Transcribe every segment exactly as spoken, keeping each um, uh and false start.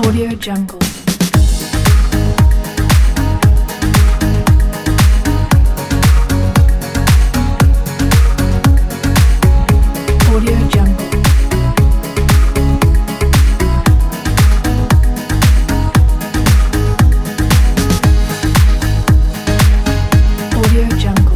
Audio Jungle. Audio Jungle. Audio Jungle.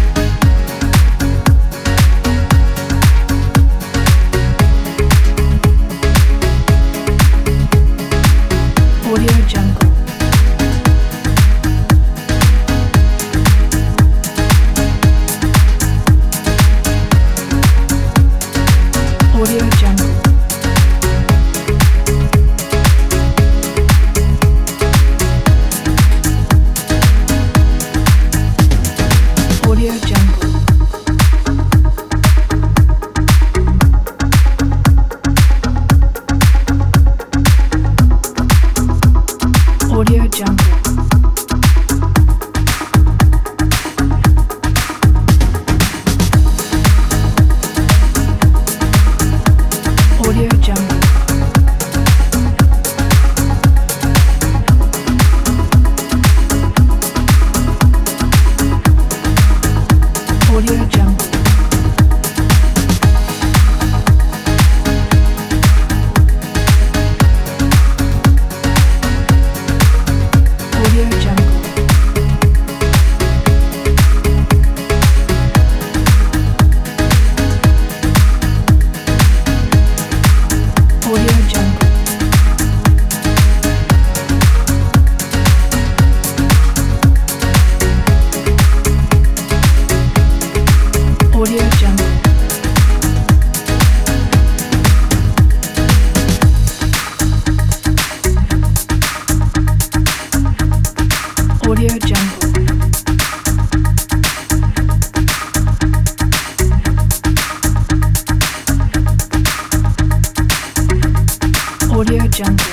Audio Jungle. Audio Jungle. Audio Jungle. Audio Jungle. Audio Jungle. Audio Jungle. Audio Jungle. Audio Jungle. Audio Jungle. Audio Jungle. Audio Jungle.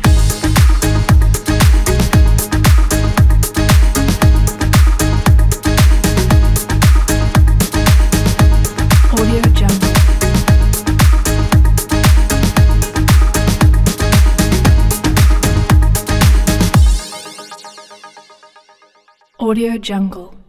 Audio Jungle. Audio Jungle.